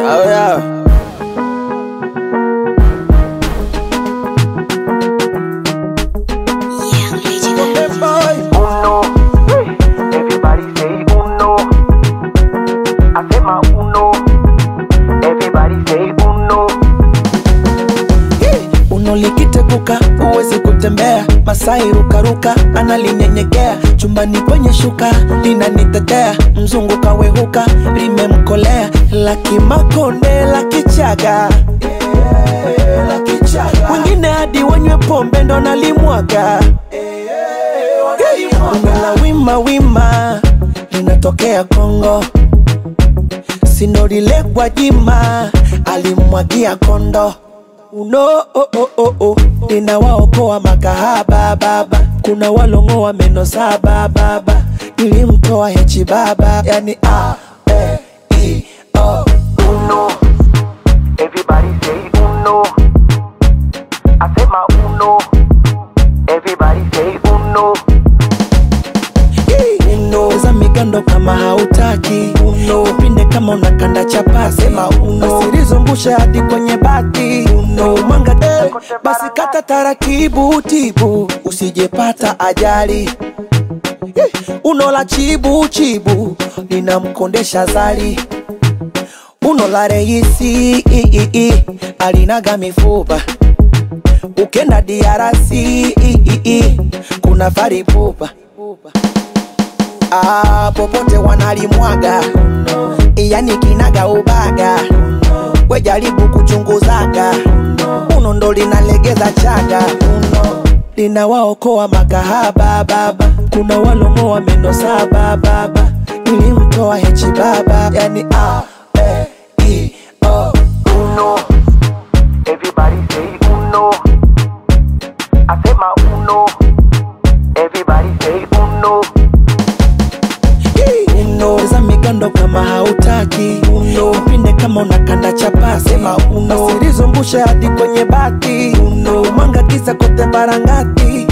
Oh yeah. Uno, everybody say uno. I say my uno, everybody say uno. Uno likiteguka uwezi kutembea, Masai rukaruka analinyenyekea, chumbani kwenye shuka linanitetea, mzungu kawehuka limemkolea, laki Makonde laki Chaga, wengine hadi wanywe pombe ndo nalimwaga. Unala wima wima linatokea Kongo, Sindolile Gwajima alimwagia kondo. Uno oh oh oh oh, ninawaokoa makahaba baba, kuna walongoa meno saba baba, nilimtoa hechi baba, yani A-E-I-O. Uno, everybody say uno. I say my uno, everybody say uno. Uno za migando kama hautaki, Uno upinde kama unakanda chapasi, sema Uno usilizungusha hadi kwenye bati, Uno mwanga basi kata taratibu tibu, usijepata ajali. Uno la chibu chibu linamkondesha zali, Uno la reisi alinaga mifupa, ukenda DRC kuna faripupa. Popote wanalimwaga, yani kinaga ubaga, we jaribu kuchunguzaga, Uno ndo linalegeza chaga, Uno linawaokoa makahaba baba, kuna walongoa meno saba baba, nilimtoa hechi baba, yani A-E-I-O. Uno, everybody say uno. I say my uno, everybody say uno. Uno za migando kama hautaki, Uno upinde kama unakanda chapasi, sema Uno usilizungusha hadi kwenye bati, Uno mwanga kisa kote barangati.